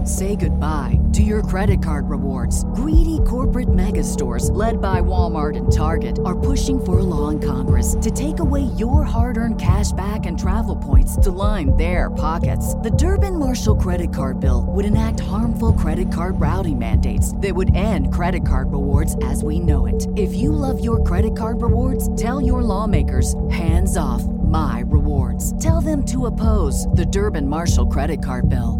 Say goodbye to your credit card rewards. Greedy corporate mega stores, led by Walmart and Target, are pushing for a law in Congress to take away your hard-earned cash back and travel points to line their pockets. The Durbin-Marshall credit card bill would enact harmful credit card routing mandates that would end credit card rewards as we know it. If you love your credit card rewards, tell your lawmakers, hands off my rewards. Tell them to oppose the Durbin-Marshall credit card bill.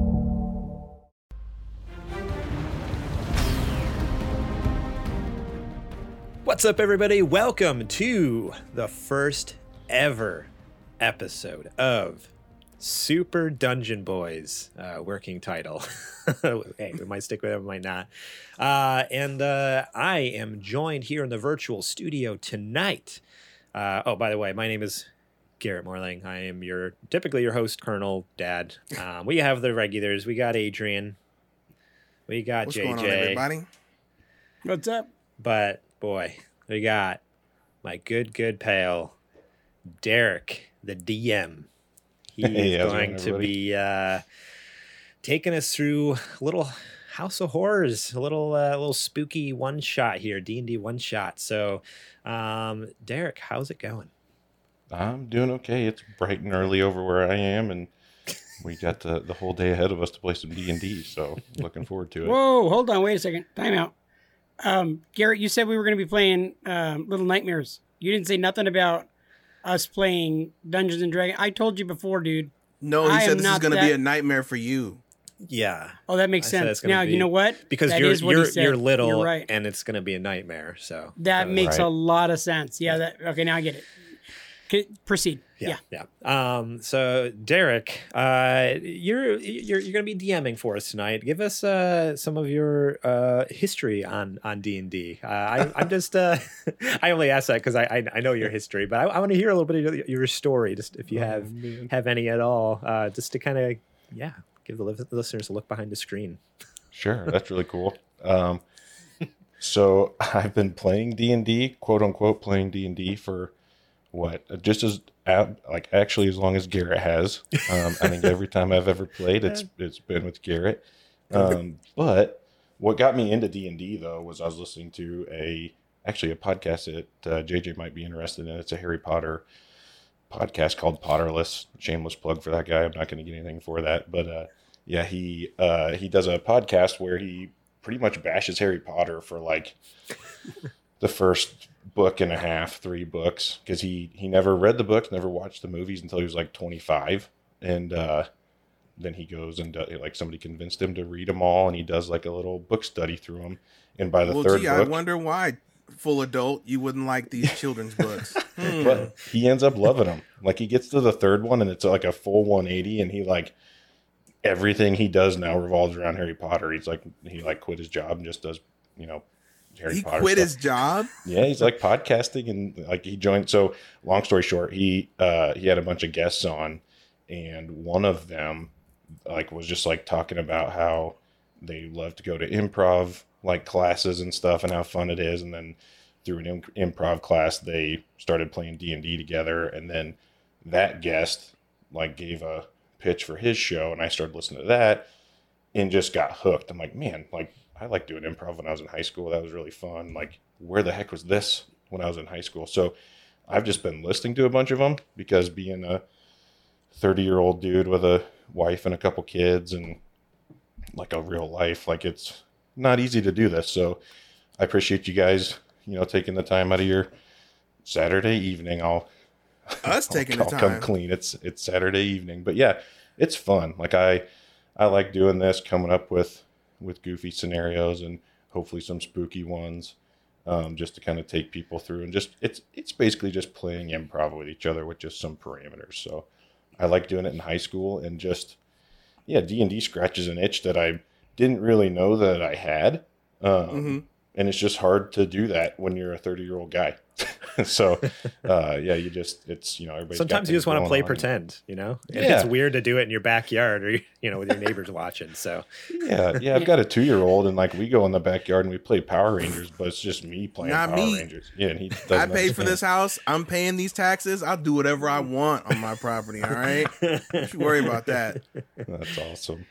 What's up, everybody? Welcome to the first ever episode of Super Dungeon Boys, working title. Hey, we might stick with it, we might not. I am joined here in the virtual studio tonight. By the way, my name is Garrett Morling. I am typically your host, Colonel Dad. We have the regulars. We got Adrian. We got What's JJ. Going on, everybody? What's up? But boy, we got my good pal, Derek, the DM. He is going to be taking us through a little House of Horrors, a little spooky one shot here, D&D one shot. So, Derek, how's it going? I'm doing okay. It's bright and early over where I am, and we got the whole day ahead of us to play some D&D. So, looking forward to it. Whoa, hold on, wait a second. Time out. Garrett, you said we were going to be playing Little Nightmares. You didn't say nothing about us playing Dungeons and Dragons. I told you before, dude. No, he said this is going to be a nightmare for you. Yeah. Oh, that makes sense. Now, you know what? Because that you're little, you're right. And it's going to be a nightmare. So that makes a lot of sense. Yeah. Okay, now I get it. Proceed. Yeah. So Derek, you're going to be DMing for us tonight. Give us some of your history on D&D. I'm just I only ask that because I know your history, but I want to hear a little bit of your story, just if you have any at all, just to kind of give the listeners a look behind the screen. Sure, that's really cool. So I've been playing D&D, quote unquote, playing D&D for just as actually as long as Garrett has. I think every time I've ever played, it's been with Garrett. But what got me into D&D though was I was listening to a podcast that JJ might be interested in. It's a Harry Potter podcast called Potterless. Shameless plug for that guy. I'm not going to get anything for that, but he does a podcast where he pretty much bashes Harry Potter for like the first book and a half, 3 books, because he never read the books, never watched the movies until he was like 25, and then he goes and somebody convinced him to read them all, and he does like a little book study through them, and by the third book, I wonder why, full adult, you wouldn't like these children's books. But he ends up loving them. Like he gets to the third one, and it's like a full 180, and he everything he does now revolves around Harry Potter. He quit his job and just does Harry Potter quit stuff. his job? Yeah, he's like podcasting, and he joined. So long story short, he had a bunch of guests on, and one of them was just talking about how they love to go to improv classes and stuff and how fun it is. And then through an improv class, they started playing D&D together. And then that guest gave a pitch for his show, and I started listening to that and just got hooked. I'm like, man, I liked doing improv when I was in high school. That was really fun. Where the heck was this when I was in high school? So I've just been listening to a bunch of them because being a 30-year-old dude with a wife and a couple kids and a real life, it's not easy to do this. So I appreciate you guys, taking the time out of your Saturday evening. I'll come clean. It's Saturday evening, but yeah, it's fun. I like doing this, coming up with goofy scenarios and hopefully some spooky ones, just to kind of take people through, and just it's basically just playing improv with each other with just some parameters. So I like doing it in high school, and just D&D scratches an itch that I didn't really know that I had, and it's just hard to do that when you're a 30-year-old guy. So, everybody. Sometimes you just want to play pretend, and it's weird to do it in your backyard or, with your neighbors watching. So, yeah, I've got a 2-year-old, and we go in the backyard and we play Power Rangers, but it's just me playing Power Rangers. Yeah, and he doesn't. I paid for this house. I'm paying these taxes. I'll do whatever I want on my property. All right, don't you worry about that. That's awesome.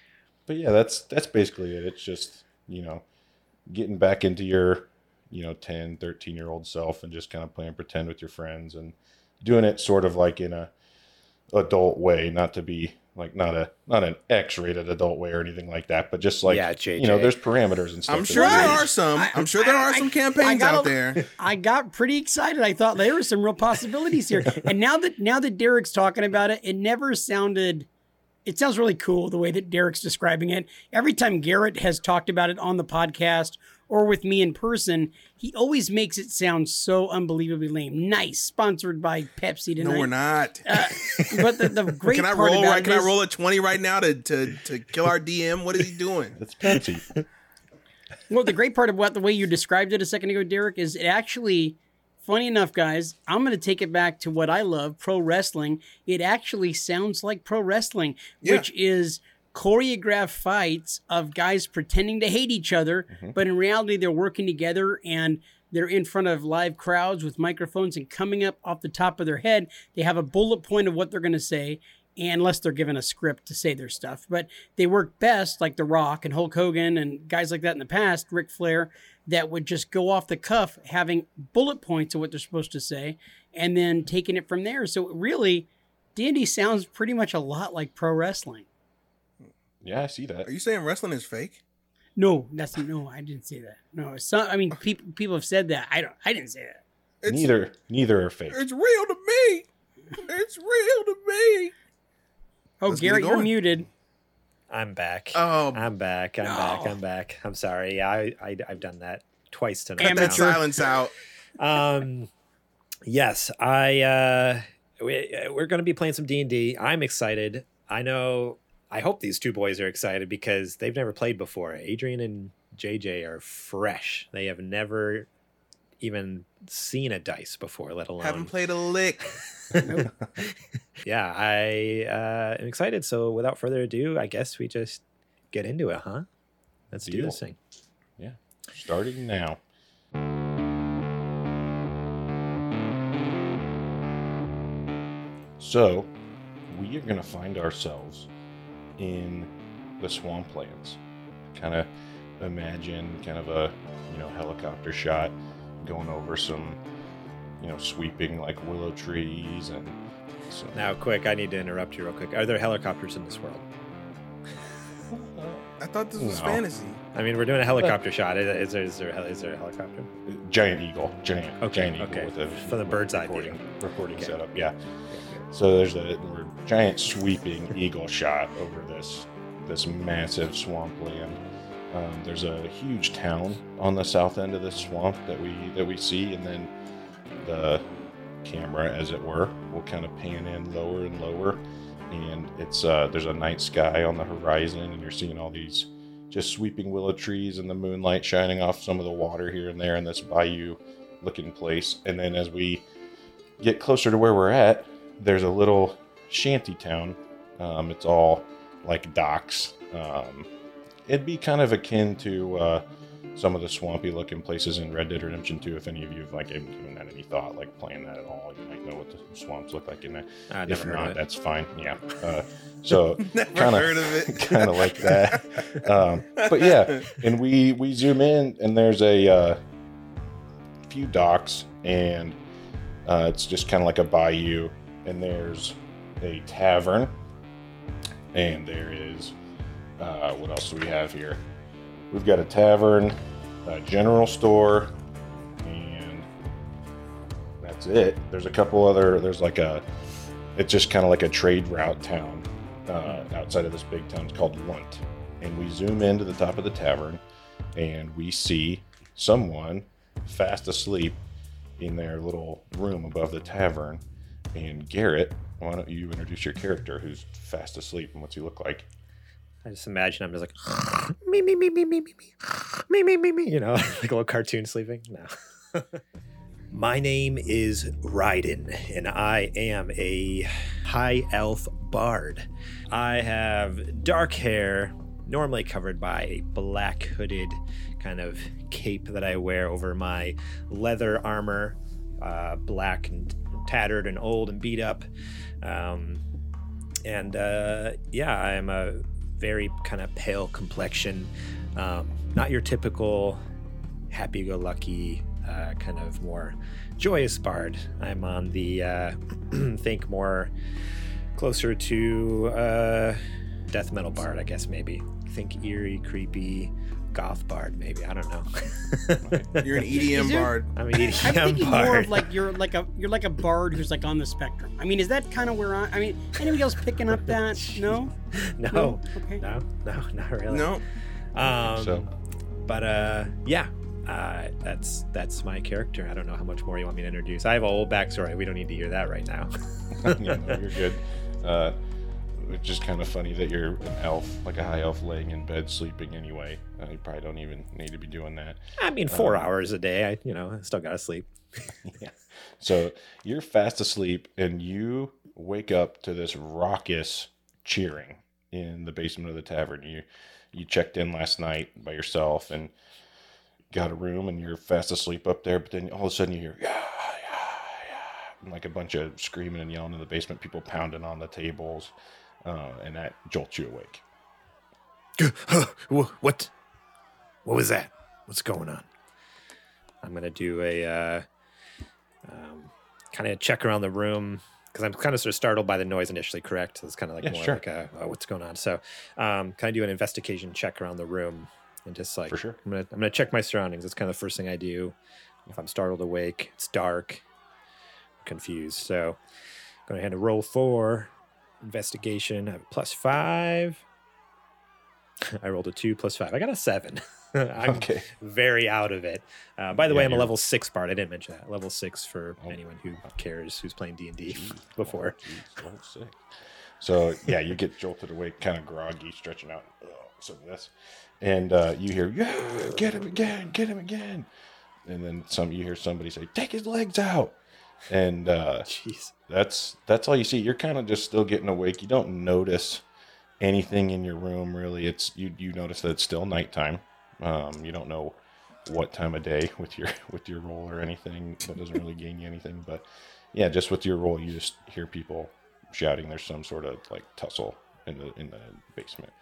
But yeah, that's basically it. It's just, getting back into your, 10, 13-year-old self and just kind of playing pretend with your friends and doing it sort of like in a adult way, not to be like not an X-rated adult way or anything like that, but just like, JJ. there's parameters and stuff. I'm sure there are some. I'm sure there are some campaigns out there. I got pretty excited. I thought there were some real possibilities here. And now that Derek's talking about it, it sounds really cool the way that Derek's describing it. Every time Garrett has talked about it on the podcast or with me in person, he always makes it sound so unbelievably lame. Nice, sponsored by Pepsi tonight. No, we're not. But the great Can I part roll? about it Can I is- roll a 20 right now to kill our DM? What is he doing? It's Pepsi. Well, the great part about the way you described it a second ago, Derek, is it actually, funny enough, guys, I'm going to take it back to what I love, pro wrestling. It actually sounds like pro wrestling, which is choreographed fights of guys pretending to hate each other, but in reality, they're working together and they're in front of live crowds with microphones and coming up off the top of their head. They have a bullet point of what they're going to say, unless they're given a script to say their stuff. But they work best like The Rock and Hulk Hogan and guys like that in the past, Ric Flair, that would just go off the cuff, having bullet points of what they're supposed to say, and then taking it from there. So really, D&D sounds pretty much a lot like pro wrestling. Yeah, I see that. Are you saying wrestling is fake? No, I didn't say that. No, people have said that. I didn't say that. Neither are fake. It's real to me. It's real to me. Oh, Let's get Garrett, it you're going. muted. I'm back. Oh, I'm back. I'm back. I'm sorry. I've done that twice tonight. cut that silence out. Yes, we're going to be playing some D&D. I'm excited. I hope these two boys are excited because they've never played before. Adrian and JJ are fresh. They have never even seen a dice before, let alone Haven't played a lick. Yeah, I am excited. So without further ado, I guess we just get into it, huh? Let's do Deal. this thing. Yeah, starting now. So, we are going to find ourselves in the swamplands. Kind of imagine kind of a, helicopter shot going over some, sweeping like willow trees and so. Now, quick, I need to interrupt you real quick. Are there helicopters in this world? I thought this was No. fantasy. I mean, we're doing a helicopter shot. Is there a helicopter? Giant eagle. Giant eagle okay. with a For the bird's eye view. recording Okay. setup. Yeah. So there's a giant sweeping eagle shot over this massive swampland. There's a huge town on the south end of this swamp that we see, and then the camera, as it were, will kind of pan in lower and lower, and it's there's a night sky on the horizon, and you're seeing all these just sweeping willow trees and the moonlight shining off some of the water here and there in this bayou looking place. And then as we get closer to where we're at, there's a little shanty town. It's all like docks. It'd be kind of akin to some of the swampy looking places in Red Dead Redemption 2. If any of you have like given that any thought, like playing that at all, you might know what the swamps look like in that. I If never heard not, of it. that's fine. Yeah. So Never heard of it. kind of like that. But yeah, and we zoom in, and there's a few docks, and it's just kind of like a bayou, and there's a tavern, and there is what else do we have here? We've got a tavern, a general store, and that's it. There's a couple other. It's just kind of like a trade route town outside of this big town. It's called Lunt, and we zoom into the top of the tavern, and we see someone fast asleep in their little room above the tavern. And Garrett, why don't you introduce your character who's fast asleep, and what's he look like? I just imagine I'm just like me, like a little cartoon sleeping. No. My name is Raiden, and I am a high elf bard. I have dark hair, normally covered by a black hooded kind of cape that I wear over my leather armor, black and tattered and old and beat up. I am a very kind of pale complexion. Not your typical happy-go-lucky, kind of more joyous bard. I'm on the think more closer to death metal bard, I guess. Maybe think eerie, creepy goth bard. Maybe, I don't know. You're an EDM bard. I'm an EDM I'm thinking bard. more of like you're like a bard who's like on the spectrum. I mean, is that kind of where I mean, anybody else picking up that? No. No, Okay. no, not really. No. So But yeah, that's my character. I don't know how much more you want me to introduce. I have a whole backstory. We don't need to hear that right now. yeah, no, you're good. It's just kind of funny that you're an elf, like a high elf, laying in bed sleeping anyway. You probably don't even need to be doing that. I mean, 4 hours a day. I still gotta sleep. Yeah. So you're fast asleep, and you wake up to this raucous cheering in the basement of the tavern. You checked in last night by yourself and got a room, and you're fast asleep up there. But then all of a sudden you hear and like a bunch of screaming and yelling in the basement, people pounding on the tables, and that jolts you awake. What was that? What's going on? I'm gonna do a kind of check around the room because I'm kind of sort of startled by the noise initially. Correct? So it's kind of like more sure. like what's going on. So kind of do an investigation check around the room and just like For sure. I'm gonna check my surroundings. That's kind of the first thing I do. If I'm startled awake, it's dark, confused. So I'm gonna hand a roll for investigation. I have a +5. I rolled a 2 + 5. I got a 7. I'm Okay. very out of it. By the Yeah, way, I'm a you're- level 6 bard. I didn't mention that. Level 6 for anyone who cares, who's playing D&D before. Oh, geez, sick. So yeah, you get jolted awake, kind of groggy, stretching out some of this, and you hear, "Yeah, get him again!" And then you hear somebody say, "Take his legs out," and Jeez. that's all you see. You're kind of just still getting awake. You don't notice anything in your room really. It's you notice that it's still nighttime. You don't know what time of day with your roll or anything. That doesn't really gain you anything. But yeah, just with your roll, you just hear people shouting. There's some sort of like tussle in the basement.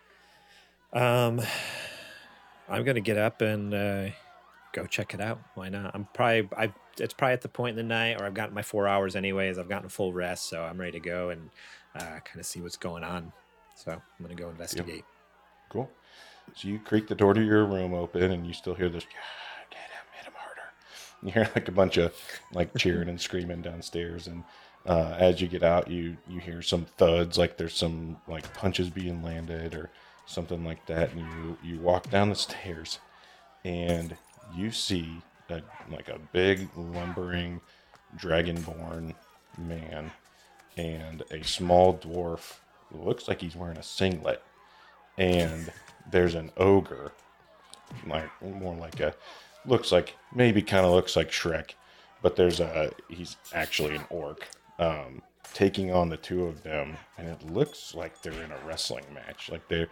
I'm gonna get up and go check it out. Why not? It's probably at the point in the night, or I've gotten my 4 hours anyways. I've gotten full rest, so I'm ready to go and kind of see what's going on. So I'm gonna go investigate. Cool. So you creak the door to your room open, and you still hear this, "Get him, hit him harder." You hear like a bunch of like cheering and screaming downstairs, and as you get out, you hear some thuds, like there's some like punches being landed or something like that, and you walk down the stairs, and you see a big lumbering dragonborn man and a small dwarf who looks like he's wearing a singlet, and there's an ogre, like more like looks like Shrek, but he's actually an orc, taking on the two of them, and it looks like they're in a wrestling match. Like the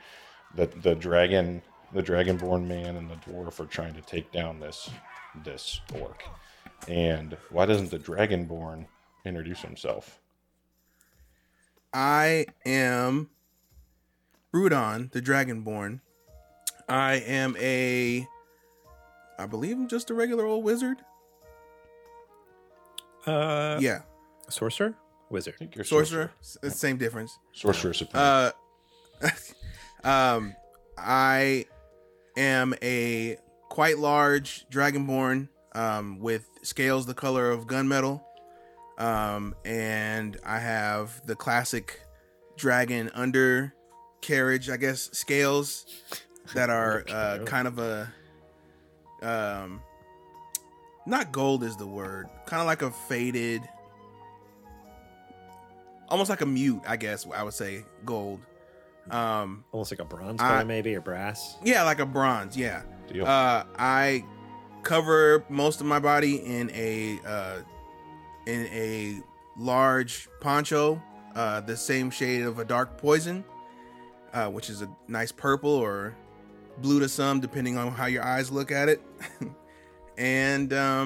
dragonborn man and the dwarf are trying to take down this orc. And why doesn't the dragonborn introduce himself? I am Rudon, the Dragonborn. I am I believe I'm just a regular old wizard. Yeah, Sorcerer? Wizard. I think you're sorcerer. Same difference. Sorcerer supreme. I am a quite large Dragonborn with scales the color of gunmetal. And I have the classic dragon undercarriage, I guess, scales that are kind of not gold is the word, kind of like a faded, almost like a mute, I guess I would say, gold. Almost like a bronze color, maybe, or brass. Yeah, like a bronze. Yeah. Deal. I cover most of my body in a large poncho, the same shade of a dark poison, which is a nice purple or blue to some, depending on how your eyes look at it. And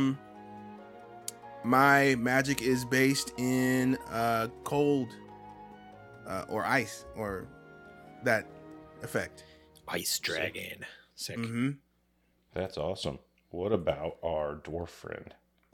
my magic is based in cold or ice, or that effect. Ice dragon. Sick. Mm-hmm. That's awesome. What about our dwarf friend?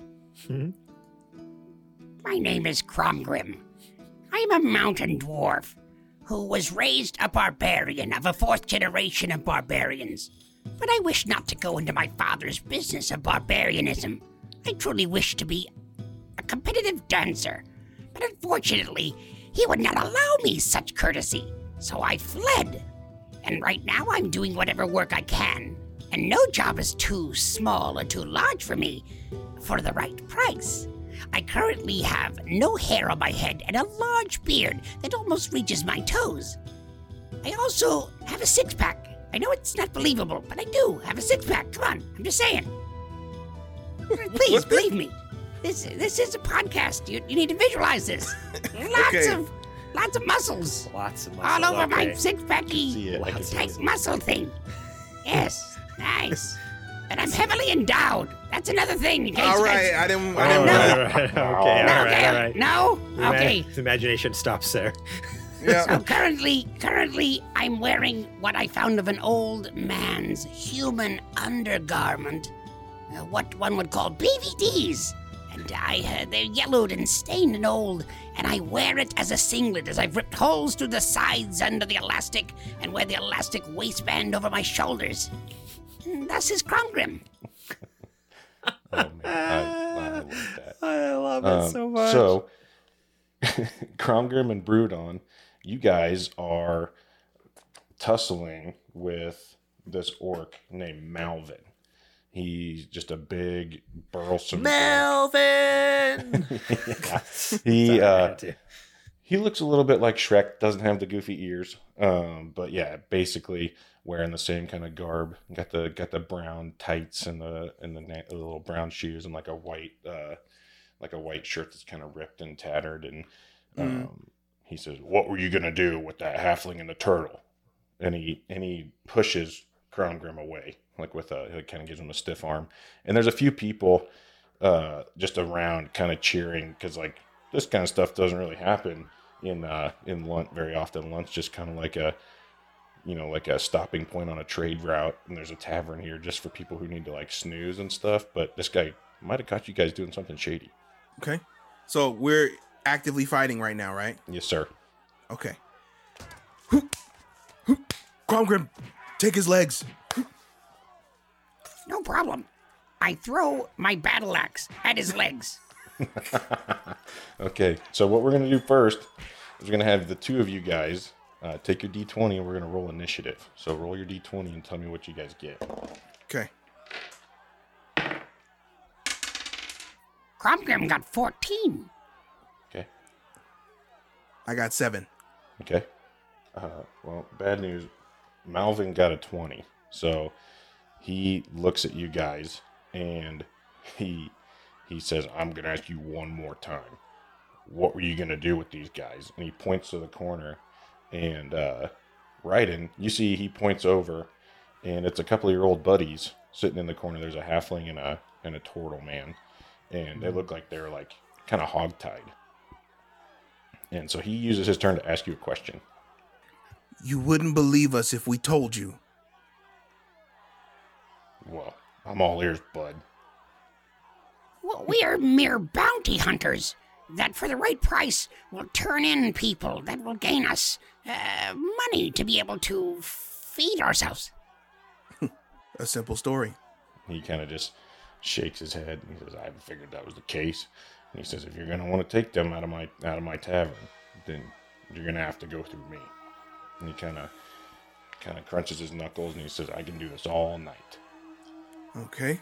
My name is Cromgrim. I am a mountain dwarf who was raised a barbarian of a fourth generation of barbarians. But I wish not to go into my father's business of barbarianism. I truly wish to be a competitive dancer. But unfortunately, he would not allow me such courtesy. So I fled. And right now I'm doing whatever work I can. And no job is too small or too large for me for the right price. I currently have no hair on my head and a large beard that almost reaches my toes. I also have a six-pack. I know it's not believable, but I do have a six-pack. Come on, I'm just saying. Please, believe me. This is a podcast. You need to visualize this. Lots of muscles. Lots of muscle. All over my okay. six-packy I can see tight it. muscle thing. Yes, nice. And I'm heavily endowed. That's another thing. In case All you right, guys- I didn't. All I didn't right, know. all right, okay, No, all right, okay, all right. No? Okay. The imagination stops there. Yeah. So currently, I'm wearing what I found of an old man's human undergarment, what one would call BVDs. And they're yellowed and stained and old, and I wear it as a singlet as I've ripped holes through the sides under the elastic and wear the elastic waistband over my shoulders. And thus is Cromgrim. Oh man, I love that. I love it so much. So, Cromgrim and Broodon, you guys are tussling with this orc named Malvin. He's just a big, burlesome orc. Melvin. Yeah. He looks a little bit like Shrek. Doesn't have the goofy ears, but yeah, basically wearing the same kind of garb. Got the brown tights and the little brown shoes and like a white shirt that's kind of ripped and tattered. And he says, "What were you gonna do with that halfling and the turtle?" And he pushes Cromgrim away, like it kind of gives him a stiff arm. And there's a few people just around kind of cheering because like this kind of stuff doesn't really happen in Lunt very often. Lunt's just kind of like a stopping point on a trade route, and there's a tavern here just for people who need to like snooze and stuff. But this guy might have caught you guys doing something shady. Okay. So we're actively fighting right now, right? Yes, sir. Okay. Cromgrim, take his legs. No problem. I throw my battle axe at his legs. Okay, so what we're going to do first is we're going to have the two of you guys take your D20 and we're going to roll initiative. So roll your D20 and tell me what you guys get. Okay. Cromgrim got 14. Okay. I got 7. Okay. Well, bad news. Malvin got a 20. So he looks at you guys and he says, "I'm going to ask you one more time. What were you going to do with these guys?" And he points to the corner. And Raiden, you see he points over, and it's a couple of your old buddies sitting in the corner. There's a halfling and a turtle man. And they look like they're like kind of hogtied. And so he uses his turn to ask you a question. You wouldn't believe us if we told you. Well, I'm all ears, bud. Well, we are mere bounty hunters that for the right price will turn in people that will gain us money to be able to feed ourselves. A simple story. He kind of just shakes his head and he says, "I figured that was the case." And he says, "If you're gonna want to take them out of my tavern, then you're gonna have to go through me." And he kind of crunches his knuckles and he says, "I can do this all night." Okay.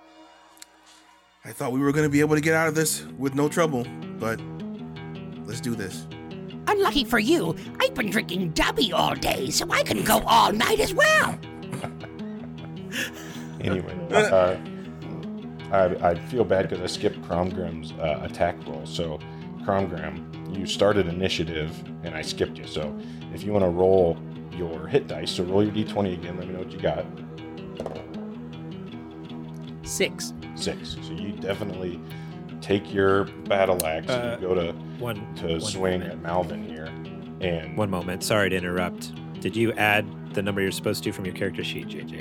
I thought we were going to be able to get out of this with no trouble, but let's do this. Unlucky for you, I've been drinking Dubby all day, so I can go all night as well. Anyway, I feel bad because I skipped Cromgrim's attack roll. So, Cromgrim, you started initiative, and I skipped you. So, if you want to roll your hit dice, so roll your d20 again. Let me know what you got. 6. 6. So you definitely take your battle axe and you go to One swing moment. at Malvin here. And One moment. Sorry to interrupt. Did you add the number you're supposed to from your character sheet, JJ.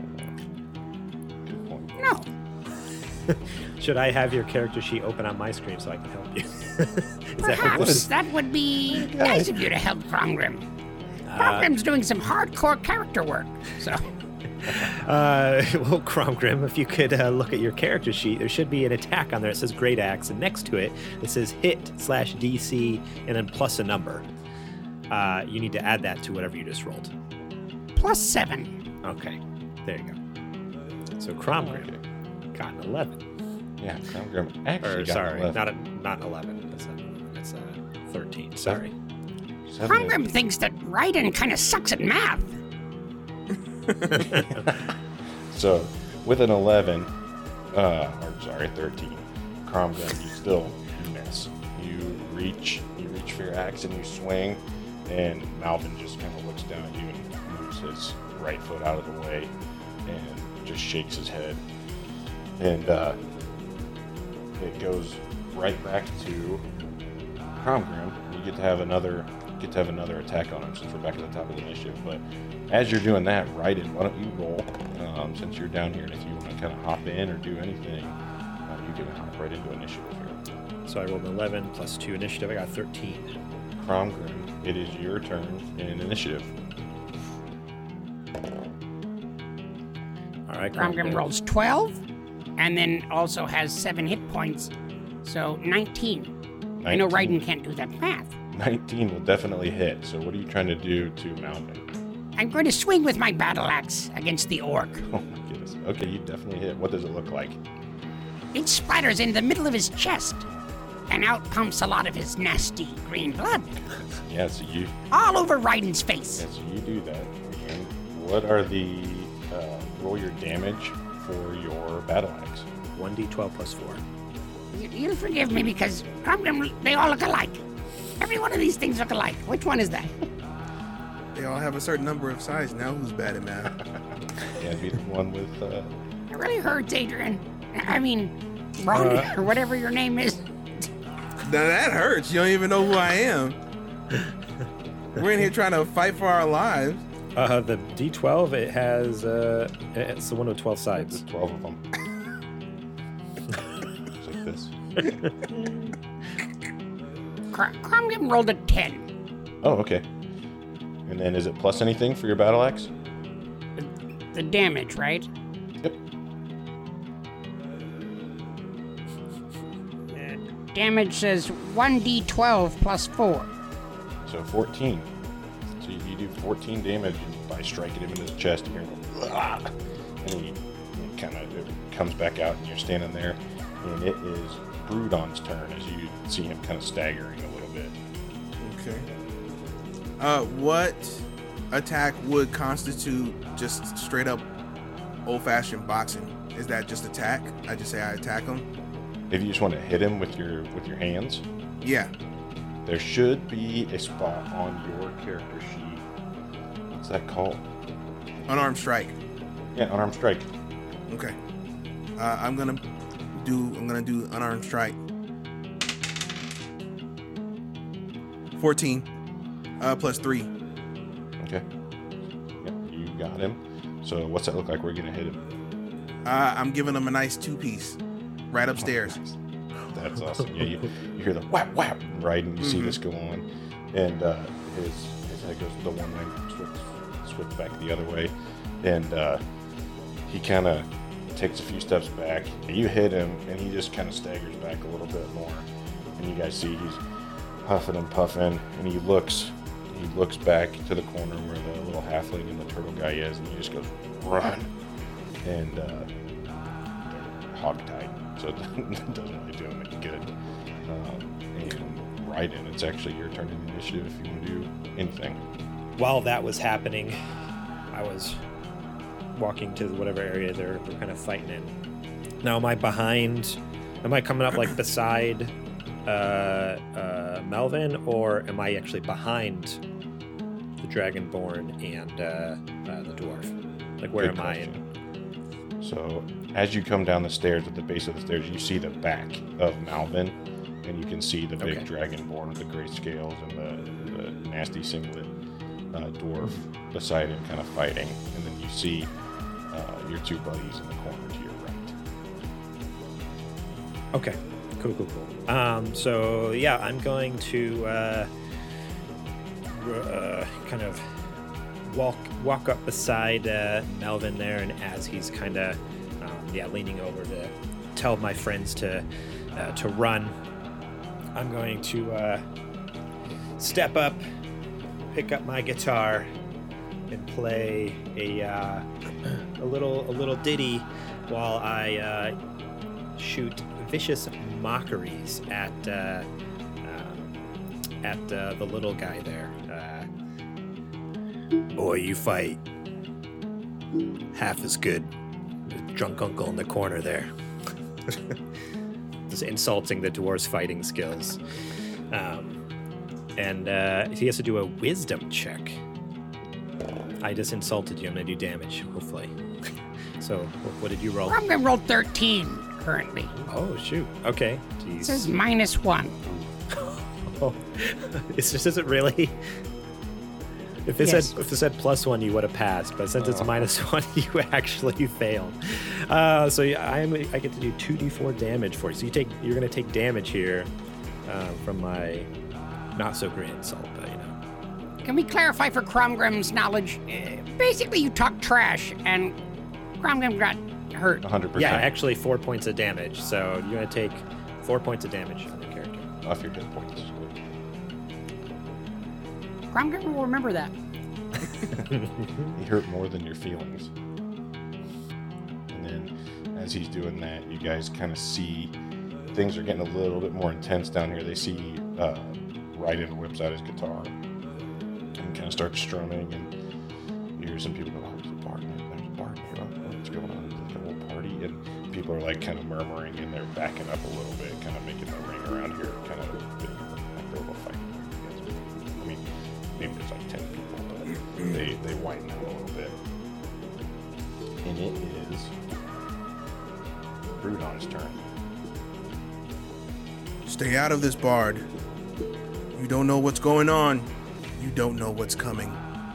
Good point. No. Should I have your character sheet open on my screen so I can help you? Is that what Perhaps this- that would be nice of you to help Cromgrim. Cromgrim's doing some hardcore character work, so... Well, Cromgrim, if you could look at your character sheet, there should be an attack on there. It says Great Axe, and next to it, it says hit/DC, and then plus a number. You need to add that to whatever you just rolled. +7. Okay, there you go. So Cromgrim got an 11. Yeah, Cromgrim actually Or got sorry, 11. not an 11. That's 13. Sorry. 7 Cromgrim thinks that Raiden kind of sucks at math. So, with an 11, 13, Cromgrim, you still miss. You reach for your axe and you swing, and Malvin just kind of looks down at you and moves his right foot out of the way and just shakes his head. And it goes right back to Cromgrim. You get to have another attack on him since we're back at the top of the initiative. But as you're doing that, Raiden, why don't you roll since you're down here, and if you want to kind of hop in or do anything, you can hop right into initiative here. So I rolled an 11 plus 2 initiative. I got 13. Cromgrim, it is your turn in initiative. All right, Cromgrim rolls 12, and then also has 7 hit points, so 19. I know 19. Raiden can't do that math. 19 will definitely hit. So what are you trying to do to Malvin? I'm going to swing with my battle axe against the orc. Oh my goodness. Okay, you definitely hit. What does it look like? It splatters in the middle of his chest, and out pumps a lot of his nasty green blood, Yeah, so you all over Raiden's face. do that. And what are the roll your damage for your battle axe? 1d12 plus 4. You'll forgive me because Cromgrim, they all look alike. Every one of these things look alike. Which one is that? They all have a certain number of sides now. Who's bad at math? Yeah, it'd be the one with It really hurts, Adrian. I mean, Ron, or whatever your name is. Now that hurts. You don't even know who I am. We're in here trying to fight for our lives. The d12, it has it's the one with 12 sides. there's 12 of them. Just like this. Cromgrim rolled a 10. Oh, okay. And then is it plus anything for your battle axe? The damage, right? Yep. Damage says 1d12 plus 4. So 14. So you do 14 damage by striking him in his chest. And you're and he kind of comes back out, and you're standing there, and it is Brudon's turn as you see him kind of staggering a little bit. Okay. What attack would constitute just straight up old-fashioned boxing? Is that just attack? I just say I attack him? If you just want to hit him with your hands, Yeah. there should be a spot on your character sheet. What's that called? Unarmed strike. Yeah, unarmed strike. Okay. I'm gonna do unarmed strike. 14. Plus 3. Okay. Yep, you got him. So what's that look like? We're gonna hit him. I'm giving him a nice 2-piece. Right upstairs. That's awesome. Yeah, you hear the whap whap, right, and you see this go on, and his head goes the one way, switch back the other way, and he kind of takes a few steps back. And you hit him, and he just kind of staggers back a little bit more, and you guys see he's huffing and puffing, and he looks back to the corner where the little halfling and the turtle guy is, and he just goes run, and they're hogtied. So it doesn't really do him any good. And Raiden, it's actually your turn in the initiative if you want to do anything. While that was happening, I was walking to whatever area they're kind of fighting in. Now, am I behind? Am I coming up like beside Melvin, or am I actually behind the Dragonborn and the dwarf? Like, where Good am question. So as you come down the stairs, at the base of the stairs, you see the back of Malvin, and you can see the big Okay. Dragonborn with the gray scales and the nasty singlet. dwarf beside him, kind of fighting, and then you see your two buddies in the corner to your right. Okay. Cool. So yeah, I'm going to kind of walk up beside Melvin there, and as he's kind of leaning over to tell my friends to run, I'm going to step up, pick up my guitar, and play a little ditty while I shoot vicious mockeries at the little guy there. Boy, you fight half as good. The drunk uncle in the corner there. Just insulting the dwarf's fighting skills. And he has to do a wisdom check. I just insulted you. I'm going to do damage, hopefully. So, what did you roll? I'm going to roll 13 currently. Oh, shoot. Okay. Jeez. It says -1. Oh, it's just isn't really. If it said +1, you would have passed, but since it's -1, you actually failed. So I get to do 2d4 damage for you. So you're gonna take damage here from my not so great insult, but you know. Can we clarify for Cromgrim's knowledge? Basically, you talk trash, and Cromgrim got hurt. 100%. Yeah, actually 4 points of damage. So you're gonna take 4 points of damage on the character. Off your hit points. Cromgrim will remember that. He hurt more than your feelings. And then, as he's doing that, you guys kind of see things are getting a little bit more intense down here. They see Raiden whips out his guitar and kind of starts strumming, and you hear some people go, "Oh, there's a party! There's a party here! What's going on? There's like a little party!" And people are like kind of murmuring, and they're backing up a little bit, kind of making a ring around here, kind of like they're a little fight. I mean, maybe there's like 10 people, but they widen out a little bit. And it is Brudon's turn. Stay out of this, Bard. You don't know what's going on. You don't know what's coming.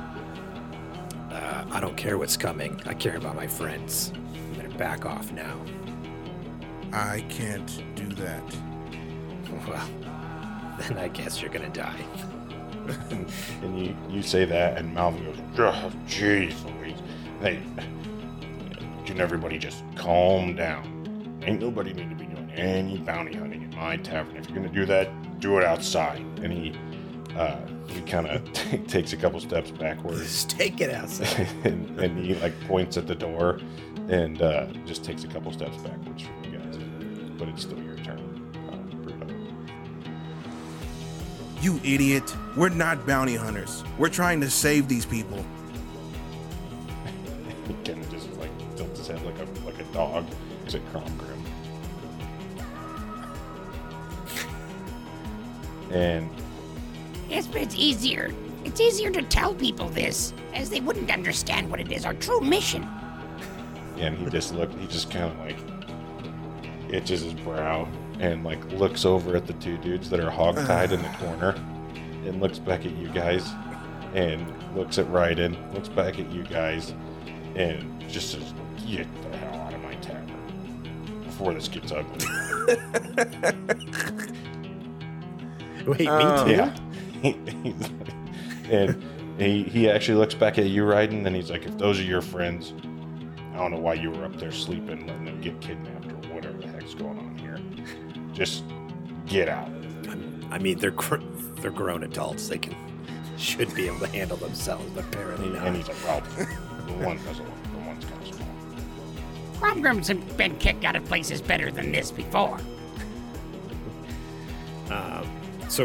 I don't care what's coming. I care about my friends. I'm gonna back off now. I can't do that. Well, then I guess you're gonna die. And you say that, and Malvin goes, "Oh, jeez Louise. Hey, can everybody just calm down? Ain't nobody need to be doing any bounty hunting in my tavern. If you're gonna do that, do it outside." And he kind of takes a couple steps backwards. Just take it outside. and he like points at the door and just takes a couple steps backwards from you guys. But it's still your turn, Bruno. You idiot. We're not bounty hunters. We're trying to save these people. He kind of just like tilts his head like a dog. Is it Cromgrim? And Yes, but it's easier. It's easier to tell people this, as they wouldn't understand what it is, our true mission. and he just kind of like itches his brow and like looks over at the two dudes that are hogtied in the corner and looks back at you guys and looks at Raiden, looks back at you guys, and just says, "Get the hell out of my tavern before this gets ugly." Wait, me too? Yeah. And he actually looks back at you, Raiden, and he's like, "If those are your friends, I don't know why you were up there sleeping, letting them get kidnapped or whatever the heck's going on here. Just get out." I mean, they're grown adults. They should be able to handle themselves, but apparently not. And he's like, "Well, the one's kind of small." Cromgrim's been kicked out of places better than this before. So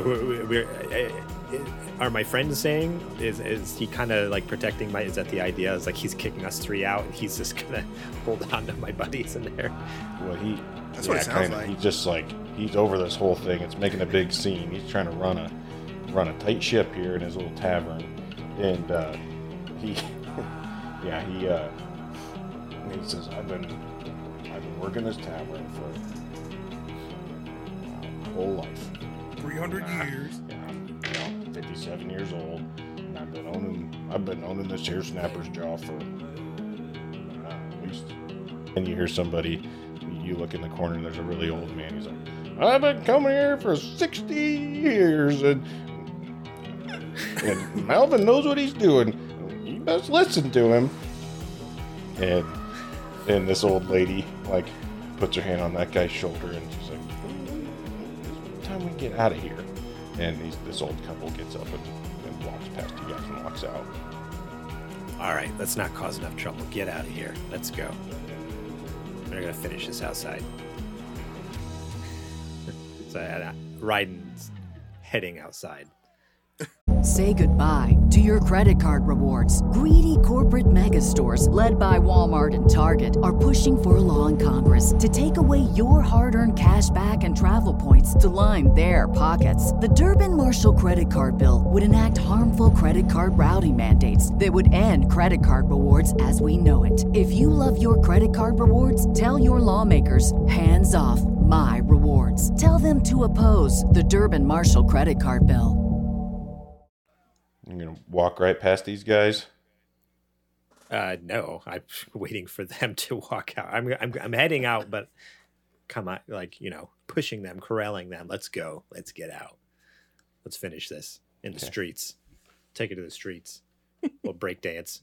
are my friends saying is he kind of like protecting my? Is that the idea? Is like he's kicking us three out and he's just gonna hold on to my buddies in there? Well, That's what it sounds kinda. like. He's just like he's over this whole thing. It's making a big scene. He's trying to run a tight ship here in his little tavern, and he says, "I've been working this tavern for my whole life. 300 years. Yeah, I'm 57 years old, and I've been owning this here snapper's jaw for at least. And you hear somebody. You look in the corner, and there's a really old man. He's like, I've been coming here for 60 years, and Melvin knows what he's doing. You best listen to him. And this old lady, like, puts her hand on that guy's shoulder, and she's like, it's time we get out of here. And this old couple gets up and walks past you guys and walks out. All right, let's not cause enough trouble. Get out of here. Let's go. We're going to finish this outside. So Raiden's heading outside. Say goodbye to your credit card rewards. Greedy corporate mega stores, led by Walmart and Target, are pushing for a law in Congress to take away your hard-earned cash back and travel points to line their pockets. The Durbin-Marshall credit card bill would enact harmful credit card routing mandates that would end credit card rewards as we know it. If you love your credit card rewards, tell your lawmakers, hands off my rewards. Tell them to oppose the Durbin-Marshall credit card bill. You're going to walk right past these guys? No, I'm waiting for them to walk out. I'm heading out, but come on, like, pushing them, corralling them. Let's go. Let's get out. Let's finish this in the streets. Take it to the streets. We'll break dance.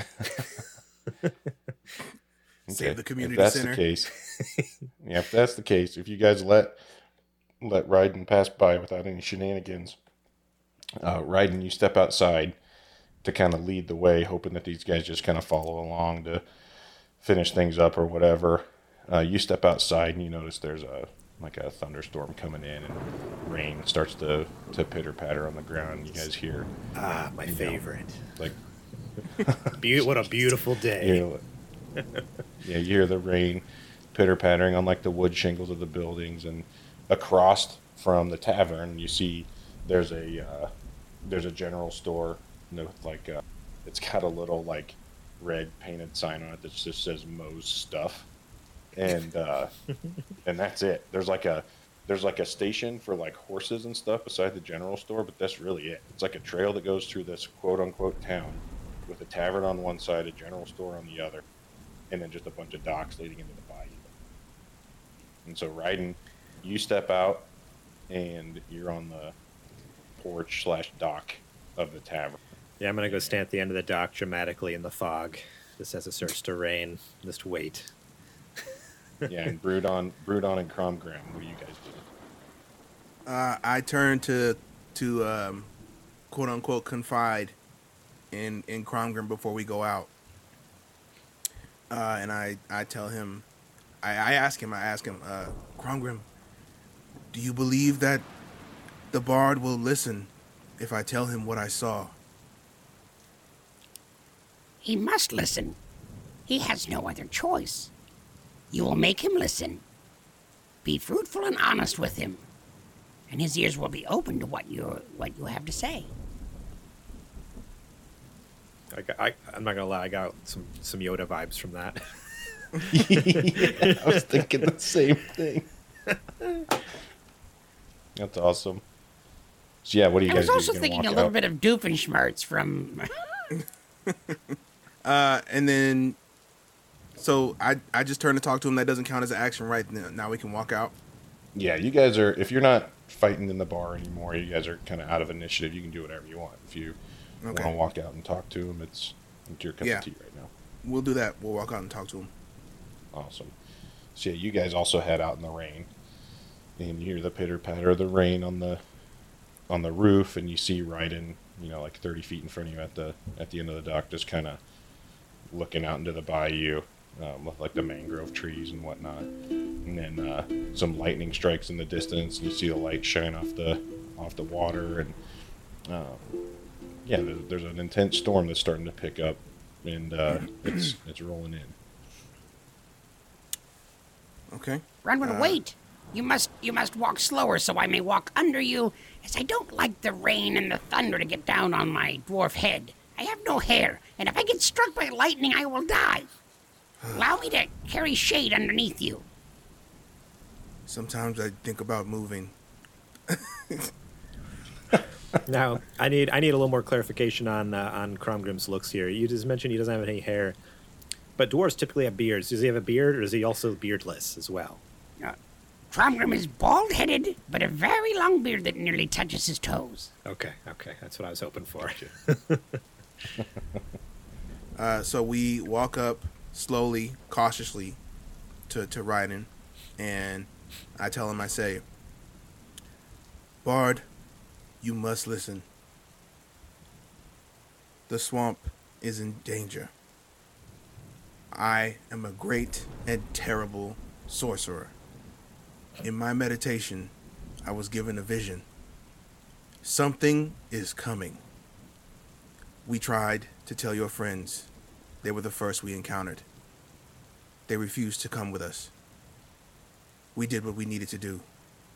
Save the community if that's center. The case, if that's the case, if you guys let Raiden pass by without any shenanigans, Raiden, you step outside to kind of lead the way, hoping that these guys just kind of follow along to finish things up or whatever. You step outside and you notice there's a thunderstorm coming in, and rain starts to pitter patter on the ground. You guys hear my favorite. Like what a beautiful day. You hear the rain pitter pattering on like the wood shingles of the buildings, and across from the tavern you see there's a general store with like it's got a little like red painted sign on it that just says Moe's Stuff, and that's it. There's like a station for like horses and stuff beside the general store, but that's really it. It's like a trail that goes through this quote unquote town with a tavern on one side, a general store on the other, and then just a bunch of docks leading into the bayou. And so Raiden, you step out and you're on the porch/dock of the tavern. Yeah, I'm gonna go stand at the end of the dock dramatically in the fog, just as it starts to rain. Just wait. Yeah, and Brudon and Cromgrim, what do you guys do? I turn to quote unquote confide in Cromgrim before we go out, and I tell him, I ask him, Cromgrim, do you believe that the bard will listen if I tell him what I saw? He must listen. He has no other choice. You will make him listen. Be fruitful and honest with him, and his ears will be open to what you have to say. I'm not gonna lie, I got some Yoda vibes from that. Yeah, I was thinking the same thing. That's awesome. So yeah, what do you I guys was do? also thinking a little bit of Doofenshmirtz from... And then, so I just turn to talk to him. That doesn't count as an action, right? Now we can walk out. Yeah, you guys are, if you're not fighting in the bar anymore, you guys are kind of out of initiative. You can do whatever you want. If you want to walk out and talk to him, it's your cup of tea right now. We'll do that. We'll walk out and talk to him. Awesome. So yeah, you guys also head out in the rain, and you hear the pitter patter of the rain on the roof, and you see Raiden, like 30 feet in front of you at the end of the dock, just kind of looking out into the bayou with like the mangrove trees and whatnot. And then some lightning strikes in the distance, and you see the light shine off the water, and there's an intense storm that's starting to pick up, and it's rolling in. Okay. Runwin, wait! You must walk slower so I may walk under you, as I don't like the rain and the thunder to get down on my dwarf head. I have no hair, and if I get struck by lightning, I will die. Allow me to carry shade underneath you. Sometimes I think about moving. Now, I need a little more clarification on Cromgrim's looks here. You just mentioned he doesn't have any hair, but dwarves typically have beards. Does he have a beard, or is he also beardless as well? Cromgrim is bald-headed, but a very long beard that nearly touches his toes. Okay, that's what I was hoping for. So we walk up slowly, cautiously to Raiden, and I tell him, I say, Bard, you must listen. The swamp is in danger. I am a great and terrible sorcerer. In my meditation, I was given a vision. Something is coming. We tried to tell your friends. They were the first we encountered. They refused to come with us. We did what we needed to do.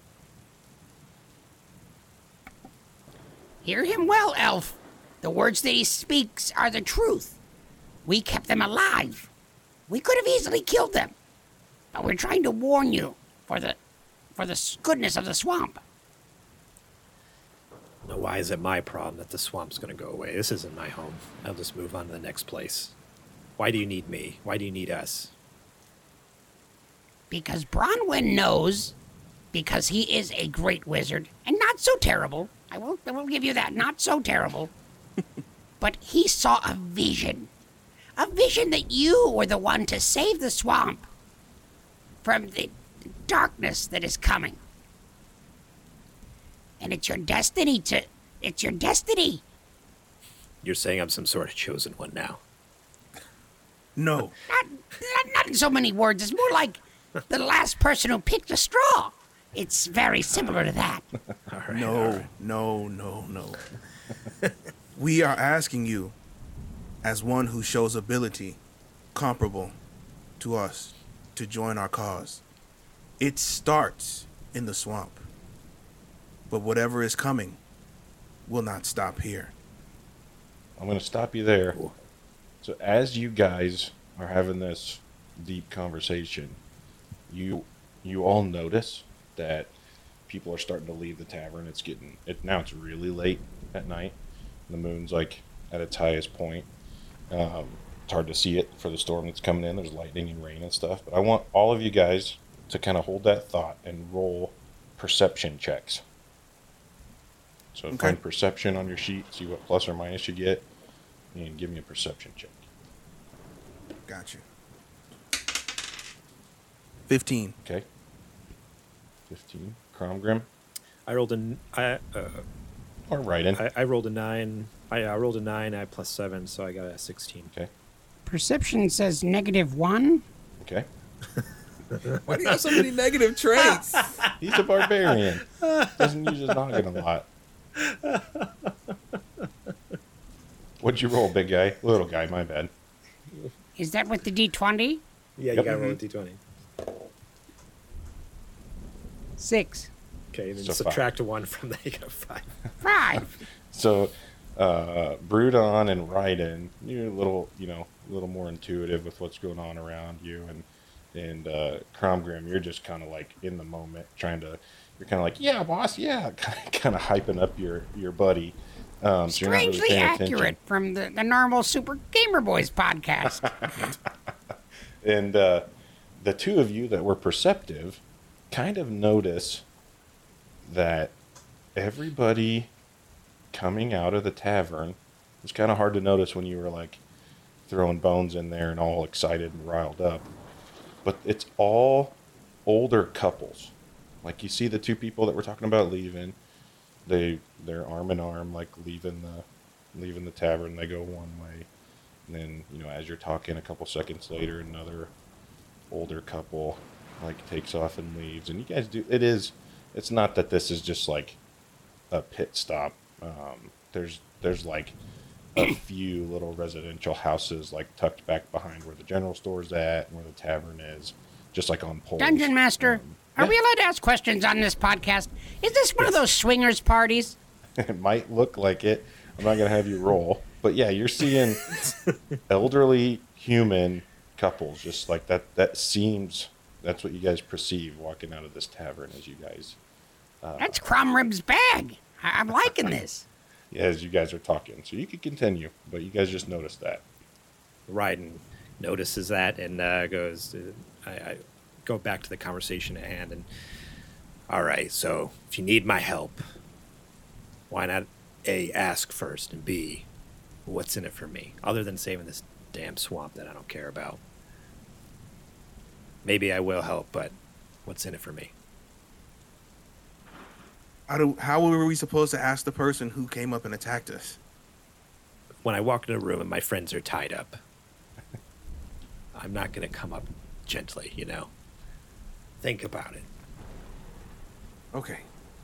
Hear him well, elf. The words that he speaks are the truth. We kept them alive. We could have easily killed them. But we're trying to warn you for the goodness of the swamp. Now, why is it my problem that the swamp's going to go away? This isn't my home. I'll just move on to the next place. Why do you need me? Why do you need us? Because Bronwyn knows, because he is a great wizard, and not so terrible. I will give you that, not so terrible. But he saw a vision. A vision that you were the one to save the swamp from the darkness that is coming. And it's your destiny. You're saying I'm some sort of chosen one now. No. Not in so many words. It's more like the last person who picked a straw. It's very similar to that. All right, No. We are asking you, as one who shows ability comparable to us, to join our cause. It starts in the swamp. But whatever is coming will not stop here. I'm going to stop you there. So as you guys are having this deep conversation, you all notice that people are starting to leave the tavern. Now it's really late at night. The moon's like at its highest point. It's hard to see it for the storm that's coming in. There's lightning and rain and stuff. But I want all of you guys to kind of hold that thought and roll perception checks. So find perception on your sheet, see what plus or minus you get, and give me a perception check. Got you. 15. Okay. 15. Cromgrim. I rolled Or Raiden. I rolled a 9. I rolled a 9. I had plus 7, so I got a 16. Okay. Perception says -1. Okay. Why do you have so many negative traits? He's a barbarian. Doesn't use his noggin a lot. What'd you roll, big guy? Little guy, my bad. Is that with the D20? Yeah, you gotta roll a d20. 6. Okay, then So subtract a 1 from that, you got a 5. 5. So, Brudon and Raiden, you're a little more intuitive with what's going on around you, and Cromgrim, you're just kind of like in the moment, you're kind of like, yeah, boss, yeah, kind of hyping up your buddy. So you're not really Strangely paying accurate from the normal Super Gamer Boys podcast. And the two of you that were perceptive kind of notice that everybody coming out of the tavern, it's kind of hard to notice when you were like throwing bones in there and all excited and riled up, but it's all older couples. Like you see the two people that we're talking about leaving, they're arm in arm, like leaving the tavern. They go one way, and then as you're talking, a couple seconds later, another older couple like takes off and leaves. And you guys do it's not that this is just like a pit stop. There's like a few little residential houses like tucked back behind where the general store's at and where the tavern is, just like on poles. Dungeon Master, are we allowed to ask questions on this podcast? Is this one of those swingers parties? It might look like it. I'm not going to have you roll. But yeah, you're seeing elderly human couples, just like that. That's what you guys perceive walking out of this tavern as you guys. That's Cromrib's bag. I'm liking this. as you guys are talking. So you can continue, but you guys just noticed that. Raiden notices that and goes, I go back to the conversation at hand. And all right, so if you need my help, why not A, ask first, and B, what's in it for me? Other than saving this damn swamp that I don't care about. Maybe I will help, but what's in it for me? How were we supposed to ask the person who came up and attacked us? When I walk in a room and my friends are tied up, I'm not going to come up gently, you know? Think about it. Okay.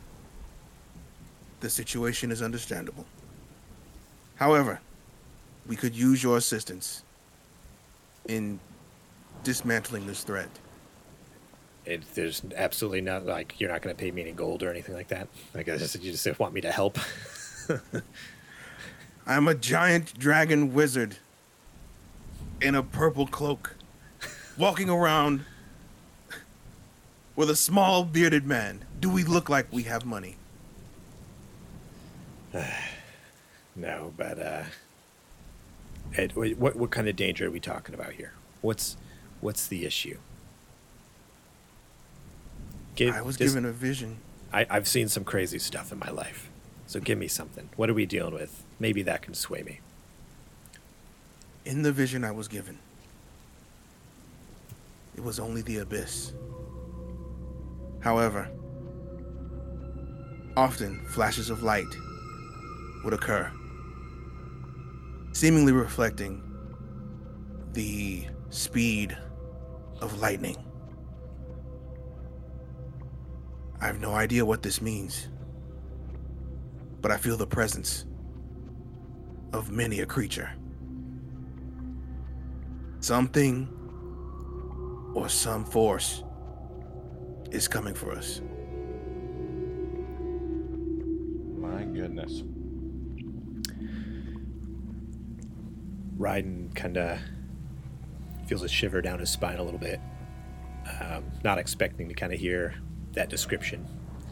The situation is understandable. However, we could use your assistance in dismantling this threat. There's absolutely not, like, you're not going to pay me any gold or anything like that? Like, you just want me to help? I'm a giant dragon wizard in a purple cloak, walking around with a small bearded man. Do we look like we have money? No, but, Ed, what kind of danger are we talking about here? What's the issue? I was given a vision. I've seen some crazy stuff in my life. So give me something. What are we dealing with? Maybe that can sway me. In the vision I was given, it was only the abyss. However, often flashes of light would occur, seemingly reflecting the speed of lightning. I have no idea what this means, but I feel the presence of many a creature. Something or some force is coming for us. My goodness. Raiden kind of feels a shiver down his spine a little bit. Not expecting to kind of hear that description.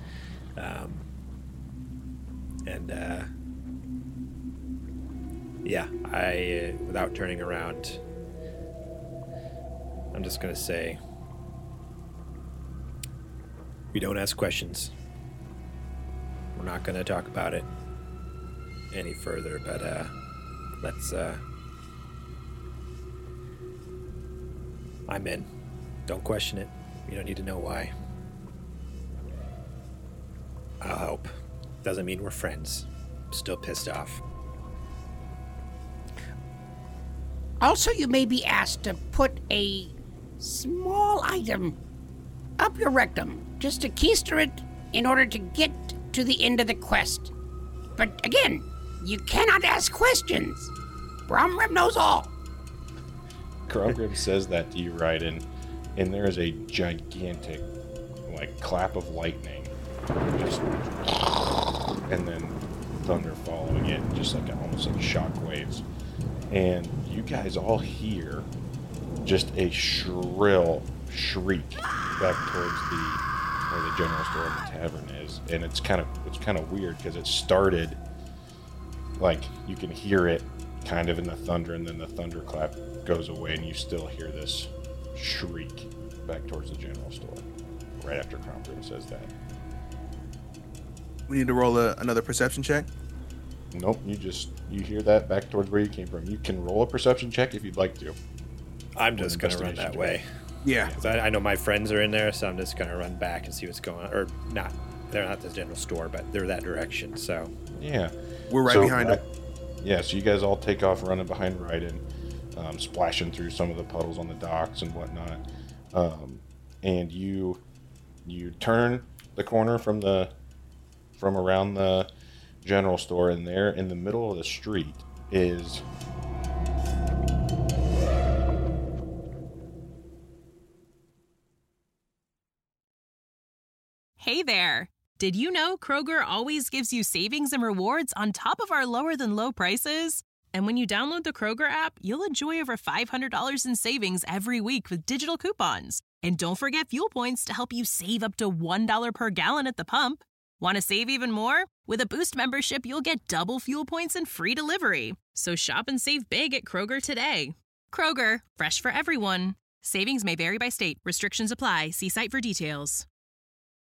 Yeah, without turning around, I'm just going to say, we don't ask questions. We're not going to talk about it any further, but let's, I'm in. Don't question it. You don't need to know why. I'll help. Doesn't mean we're friends. I'm still pissed off. Also, you may be asked to put a small item up your rectum, just to keister it in order to get to the end of the quest. But again, you cannot ask questions. Bromrim knows all. Cromgrim says that to you, Raiden, and there is a gigantic, like, clap of lightning, just, and then thunder following it, just like almost like shock waves. And you guys all hear just a shrill shriek back towards where the general store and the tavern is, and it's kind of weird because it started like you can hear it kind of in the thunder, and then the thunderclap goes away, and you still hear this shriek back towards the general store right after Cromgrim says that. We need to roll another perception check. Nope, you hear that back towards where you came from. You can roll a perception check if you'd like to. I'm just going to run that way. Yeah. 'Cause I know my friends are in there, so I'm just going to run back and see what's going on. Or not. They're not the general store, but they're that direction, so. Yeah. We're right behind them. Yeah, so you guys all take off running behind Raiden, splashing through some of the puddles on the docks and whatnot. And you turn the corner from around the general store, and there in the middle of the street is Hey there! Did you know Kroger always gives you savings and rewards on top of our lower than low prices? And when you download the Kroger app, you'll enjoy over $500 in savings every week with digital coupons. And don't forget fuel points to help you save up to $1 per gallon at the pump. Want to save even more? With a Boost membership, you'll get double fuel points and free delivery. So shop and save big at Kroger today. Kroger, fresh for everyone. Savings may vary by state. Restrictions apply. See site for details.